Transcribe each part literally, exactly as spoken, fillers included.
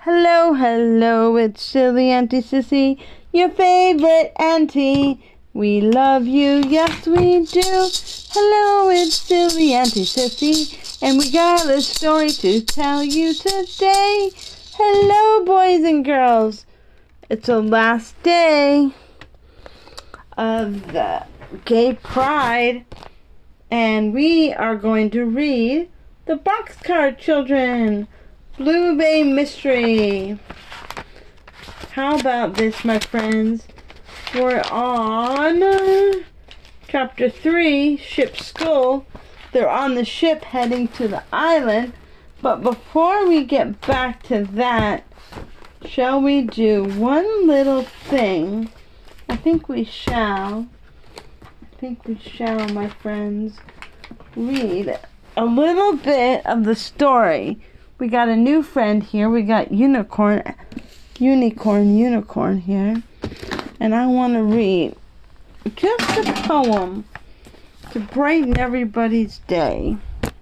Hello, hello, it's silly Auntie Sissy, your favorite auntie. We love you, yes we do. Hello, it's silly Auntie Sissy, and we got a story to tell you today. Hello, boys and girls. It's the last day of the Gay Pride, and we are going to read The Boxcar Children, Blue Bay Mystery. How about this, my friends? We're on uh, chapter three, Ship's School. They're on the ship heading to the island. But before we get back to that, shall we do one little thing? I think we shall. I think we shall, my friends, read a little bit of the story. We got a new friend here. We got Unicorn, Unicorn, Unicorn here. And I want to read just a poem to brighten everybody's day.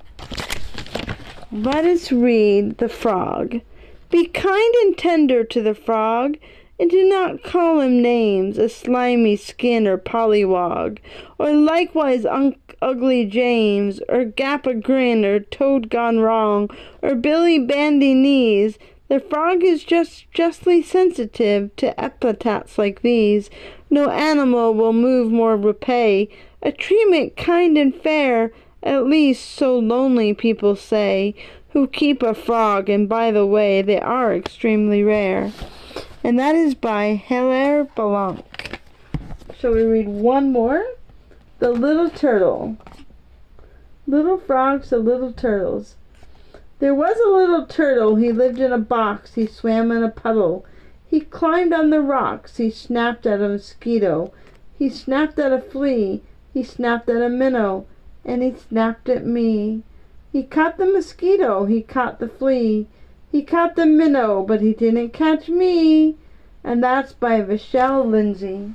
Let us read The Frog. Be kind and tender to the frog, and do not call him names, a slimy skin or pollywog, or likewise un- ugly James, or Gap a Grin, or Toad Gone Wrong, or Billy Bandy Knees. The frog is just justly sensitive to epithets like these. No animal will move more repay a treatment kind and fair, at least so lonely people say, who keep a frog, and by the way, they are extremely rare. And that is by Hilaire Blanc. Shall we read one more? The Little Turtle. Little frogs, the little turtles. There was a little turtle, he lived in a box, he swam in a puddle. He climbed on the rocks, he snapped at a mosquito. He snapped at a flea, he snapped at a minnow, and he snapped at me. He caught the mosquito, he caught the flea. He caught the minnow, but he didn't catch me. And that's by Vachel Lindsay.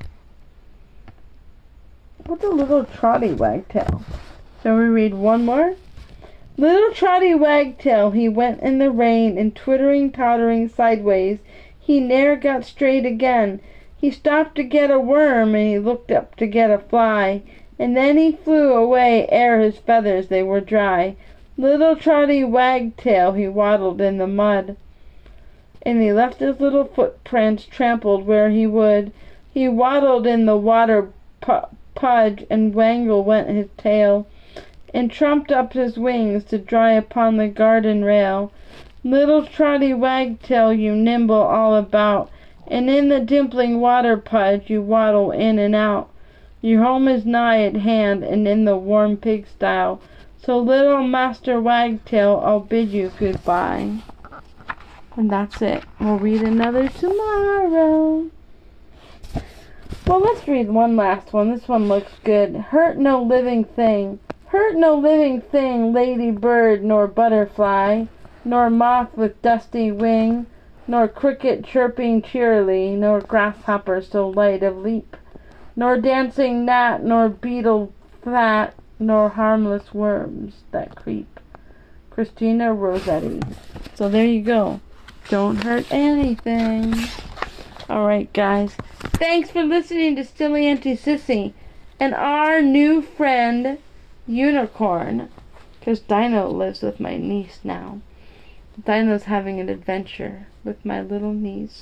What's a little trotty wagtail? Shall we read one more? Little trotty wagtail, he went in the rain, and twittering, tottering sideways, he ne'er got straight again. He stopped to get a worm, and he looked up to get a fly, and then he flew away ere his feathers they were dry. Little trotty wagtail, he waddled in the mud, and he left his little footprints trampled where he would. He waddled in the water pu- pudge, and wangle went his tail, and trumped up his wings to dry upon the garden rail. Little trotty wagtail, you nimble all about, and in the dimpling water pudge you waddle in and out. Your home is nigh at hand, and in the warm pig-style. So little Master Wagtail, I'll bid you goodbye. And that's it. We'll read another tomorrow. Well, let's read one last one. This one looks good. Hurt no living thing. Hurt no living thing, lady bird, nor butterfly, nor moth with dusty wing, nor cricket chirping cheerily, nor grasshopper so light of leap, nor dancing gnat, nor beetle fat, nor harmless worms that creep. Christina Rossetti. So there you go. Don't hurt anything. Alright, guys. Thanks for listening to Silly Auntie Sissy and our new friend, Unicorn. Because Dino lives with my niece now. Dino's having an adventure with my little niece.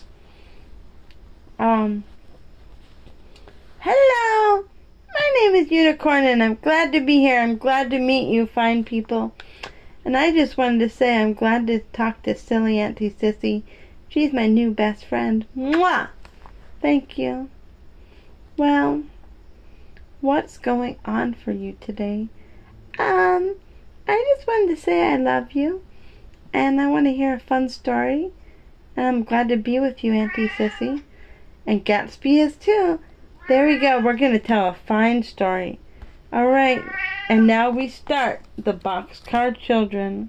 Um. Hello! My name is Unicorn, and I'm glad to be here. I'm glad to meet you, fine people. And I just wanted to say I'm glad to talk to Silly Auntie Sissy. She's my new best friend. Mwah! Thank you. Well, what's going on for you today? Um, I just wanted to say I love you, and I want to hear a fun story. And I'm glad to be with you, Auntie Sissy. And Gatsby is too. There we go. We're going to tell a fine story. All right. And now we start The Boxcar Children.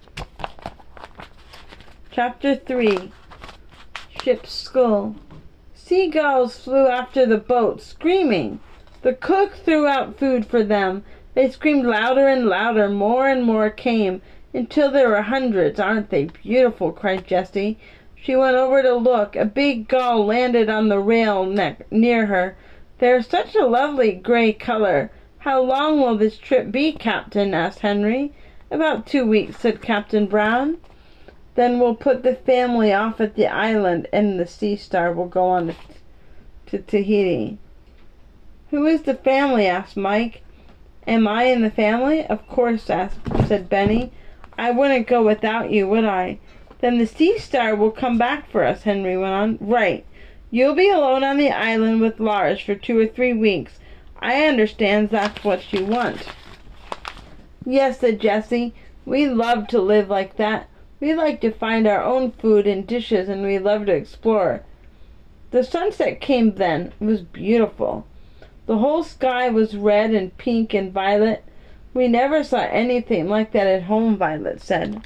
Chapter three. Ship's School. Seagulls flew after the boat, screaming. The cook threw out food for them. They screamed louder and louder. More and more came, until there were hundreds. Aren't they beautiful? Cried Jessie. She went over to look. A big gull landed on the rail neck near her. They're such a lovely gray color. How long will this trip be, Captain? Asked Henry. About two weeks, said Captain Brown. Then we'll put the family off at the island, and the Sea Star will go on to, to Tahiti. Who is the family? Asked Mike. Am I in the family? Of course, asked, said Benny. I wouldn't go without you, would I? Then the Sea Star will come back for us, Henry went on. Right. You'll be alone on the island with Lars for two or three weeks. I understand that's what you want. Yes, said Jessie. We love to live like that. We like to find our own food and dishes, and we love to explore. The sunset came then. It was beautiful. The whole sky was red and pink and violet. We never saw anything like that at home, Violet said.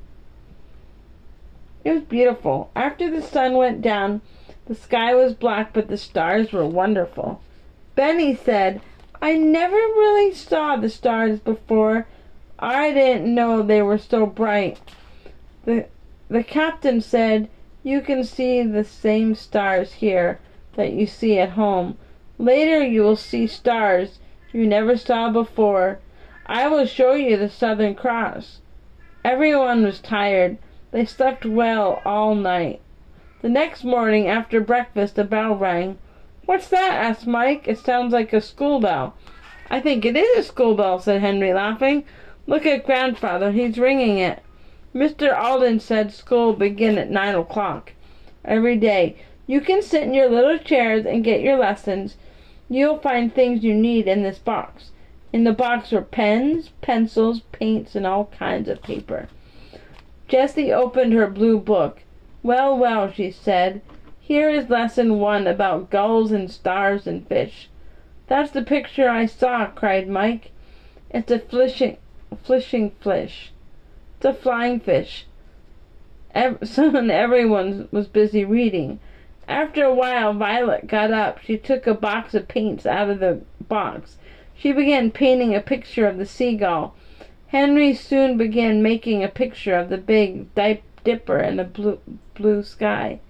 It was beautiful. After the sun went down, the sky was black, but the stars were wonderful. Benny said, I never really saw the stars before. I didn't know they were so bright. The, the captain said, you can see the same stars here that you see at home. Later you will see stars you never saw before. I will show you the Southern Cross. Everyone was tired. They slept well all night. The next morning after breakfast a bell rang. What's that? Asked Mike. It sounds like a school bell. I think it is a school bell, said Henry, laughing. Look at Grandfather. He's ringing it. Mister Alden said school will begin at nine o'clock every day. You can sit in your little chairs and get your lessons. You'll find things you need in this box. In the box were pens, pencils, paints, and all kinds of paper. Jessie opened her blue book. Well, well, she said. Here is lesson one about gulls and stars and fish. That's the picture I saw, cried Mike. It's a flishing, flishing fish. It's a flying fish. Ev- soon everyone was busy reading. After a while, Violet got up. She took a box of paints out of the box. She began painting a picture of the seagull. Henry soon began making a picture of the big Dip- dipper in the blue, blue sky.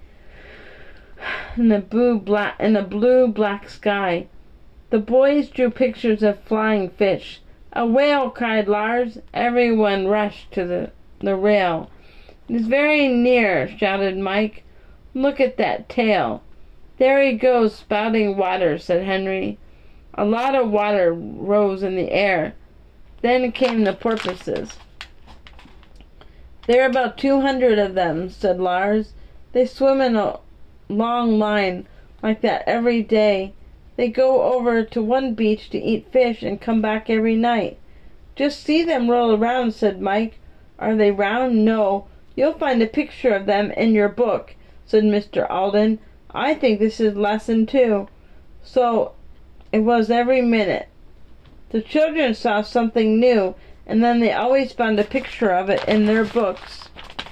In the blue black in the blue black sky. The boys drew pictures of flying fish. A whale, cried Lars. Everyone rushed to the, the rail. It is very near, shouted Mike. Look at that tail. There he goes, spouting water, said Henry. A lot of water rose in the air. Then came the porpoises. There are about two hundred of them, said Lars. They swim in a long line like that every day. They go over to one beach to eat fish and come back every night. Just see them roll around, said Mike. Are they round? No. You'll find a picture of them in your book, said Mister Alden. I think this is lesson two. So it was every minute. The children saw something new, and then they always found a picture of it in their books.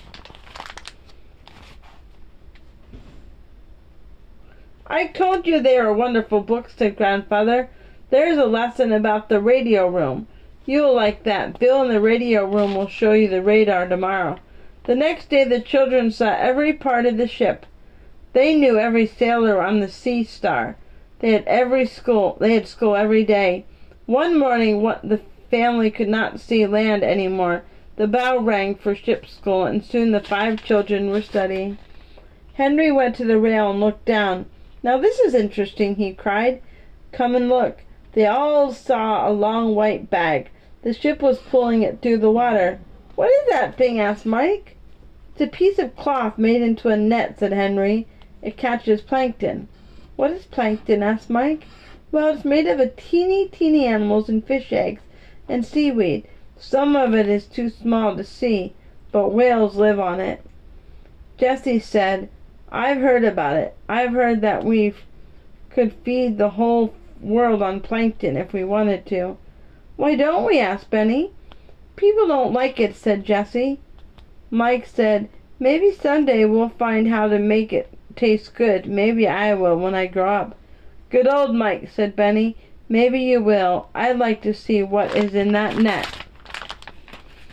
I told you they were wonderful books, said Grandfather. There's a lesson about the radio room. You'll like that. Bill in the radio room will show you the radar tomorrow. The next day the children saw every part of the ship. They knew every sailor on the Sea Star. They had every school. They had school every day. One morning, what the family could not see land any more. The bell rang for ship school, and soon the five children were studying. Henry went to the rail and looked down. Now this is interesting, he cried. Come and look. They all saw a long white bag. The ship was pulling it through the water. What is that thing? Asked Mike. It's a piece of cloth made into a net, said Henry. It catches plankton. What is plankton? Asked Mike. Well, it's made of a teeny, teeny animals and fish eggs and seaweed. Some of it is too small to see, but whales live on it. Jessie said, I've heard about it. I've heard that we could feed the whole world on plankton if we wanted to. Why don't we? Asked Benny. People don't like it, said Jessie. Mike said, maybe someday we'll find how to make it taste good. Maybe I will when I grow up. Good old Mike, said Benny. Maybe you will. I'd like to see what is in that net.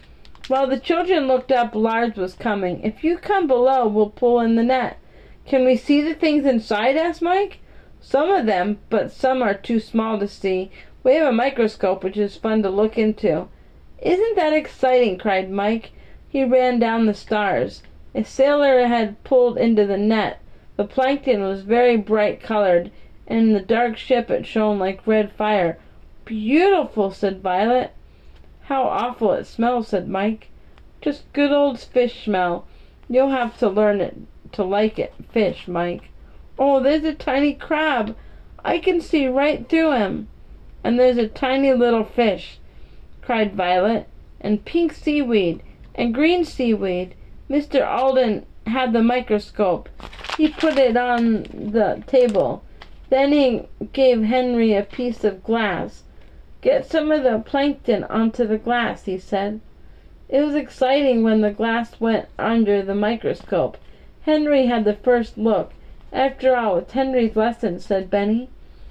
While the children looked up, Lars was coming. "If you come below, we'll pull in the net." "Can we see the things inside?" asked Mike. "Some of them, but some are too small to see. We have a microscope, which is fun to look into." "Isn't that exciting?" cried Mike. He ran down the stars. A sailor had pulled into the net. The plankton was very bright colored, and in the dark ship it shone like red fire. "Beautiful," said Violet. "How awful it smells," said Mike. "Just good old fish smell. You'll have to learn it to like it, fish, Mike." "Oh, there's a tiny crab. I can see right through him." "And there's a tiny little fish," cried Violet, "and pink seaweed, and green seaweed." Mister Alden had the microscope. He put it on the table. Then he gave Henry a piece of glass. "Get some of the plankton onto the glass," he said. It was exciting when the glass went under the microscope. Henry had the first look. "After all, it's Henry's lesson," said Benny.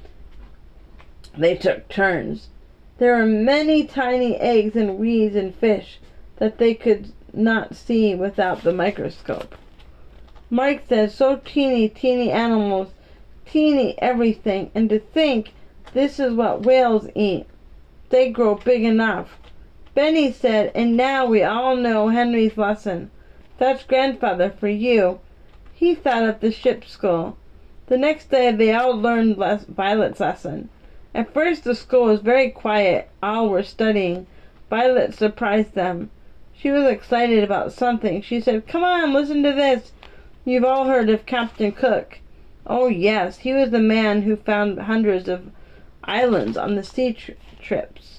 They took turns. There were many tiny eggs and weeds and fish that they could not see without the microscope. Mike said, "So teeny, teeny animals, teeny everything, and to think this is what whales eat. They grow big enough." Benny said, "And now we all know Henry's lesson. That's Grandfather for you." He thought of the ship's school. The next day they all learned Les- Violet's lesson. At first the school was very quiet. All were studying. Violet surprised them. She was excited about something. She said, "Come on, listen to this. You've all heard of Captain Cook." "Oh, yes. He was the man who found hundreds of islands on the sea tri- trips."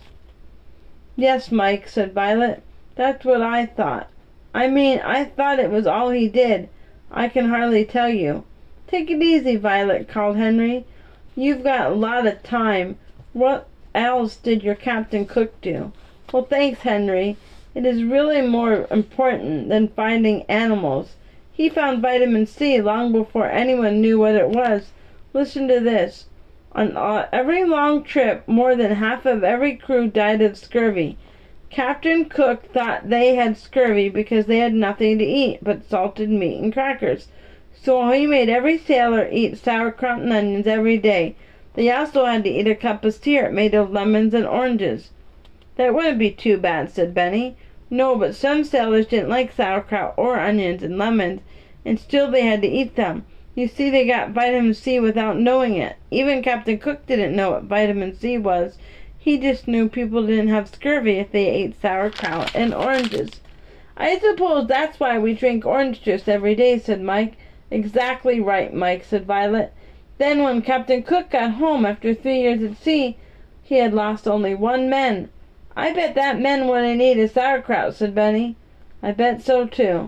"Yes, Mike," said Violet. "That's what I thought. I mean, I thought it was all he did. I can hardly tell you." "Take it easy, Violet," called Henry. "You've got a lot of time. What else did your Captain Cook do?" "Well, thanks, Henry. It is really more important than finding animals. He found vitamin C long before anyone knew what it was. Listen to this. On every long trip, more than half of every crew died of scurvy. Captain Cook thought they had scurvy because they had nothing to eat but salted meat and crackers. So he made every sailor eat sauerkraut and onions every day. They also had to eat a cup of syrup made of lemons and oranges." "That wouldn't be too bad," said Benny. "No, but some sailors didn't like sauerkraut or onions and lemons, and still they had to eat them. You see, they got vitamin C without knowing it. Even Captain Cook didn't know what vitamin C was. He just knew people didn't have scurvy if they ate sauerkraut and oranges." "I suppose that's why we drink orange juice every day," said Mike. "Exactly right, Mike," said Violet. "Then when Captain Cook got home after three years at sea, he had lost only one man." "I bet that man wouldn't eat a sauerkraut," said Benny. "I bet so too."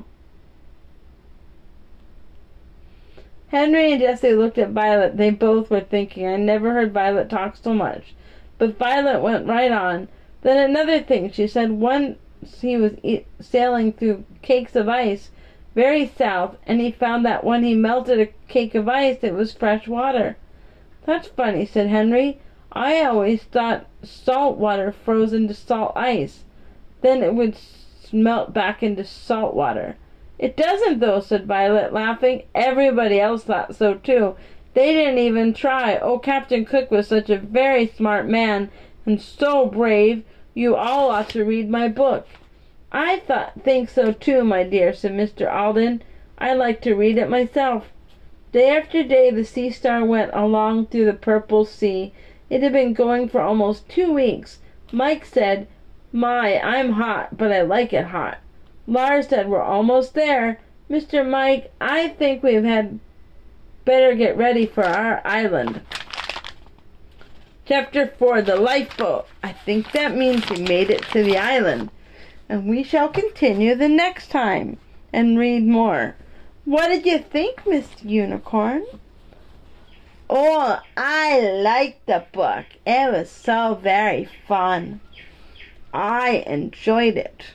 Henry and Jessie looked at Violet. They both were thinking, "I never heard Violet talk so much." But Violet went right on. "Then another thing," she said. "Once he was e- sailing through cakes of ice very south, and he found that when he melted a cake of ice, it was fresh water." "That's funny," said Henry. "I always thought salt water froze into salt ice. Then it would melt back into salt water." "It doesn't, though," said Violet, laughing. Everybody else thought so, too. They didn't even try. Oh, Captain Cook was such a very smart man, and so brave. You all ought to read my book." "I thought think so too, my dear," said Mister Alden. "I like to read it myself." Day after day the Sea Star went along through the purple sea. It had been going for almost two weeks. Mike said, "My, I'm hot, but I like it hot." Lars said, "We're almost there." "Mister Mike, I think we've had better get ready for our island." Chapter four, The Lifeboat. I think that means he made it to the island. And we shall continue the next time and read more. What did you think, Mister Unicorn? Oh, I liked the book. It was so very fun. I enjoyed it.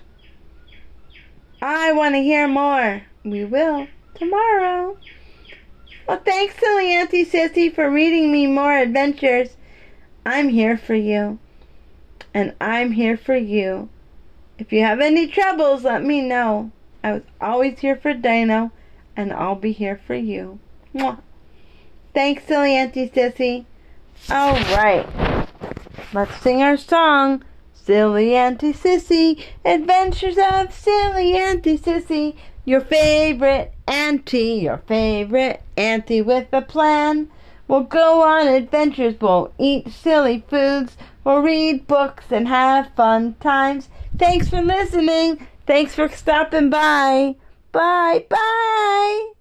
I want to hear more. We will tomorrow. Well, thanks, silly Auntie Sissy, for reading me more adventures. I'm here for you. And I'm here for you. If you have any troubles, let me know. I was always here for Dino, and I'll be here for you. Mwah. Thanks, Silly Auntie Sissy. Alright, let's sing our song. Silly Auntie Sissy, Adventures of Silly Auntie Sissy. Your favorite auntie, your favorite auntie with a plan. We'll go on adventures, we'll eat silly foods, we'll read books and have fun times. Thanks for listening. Thanks for stopping by. Bye, bye.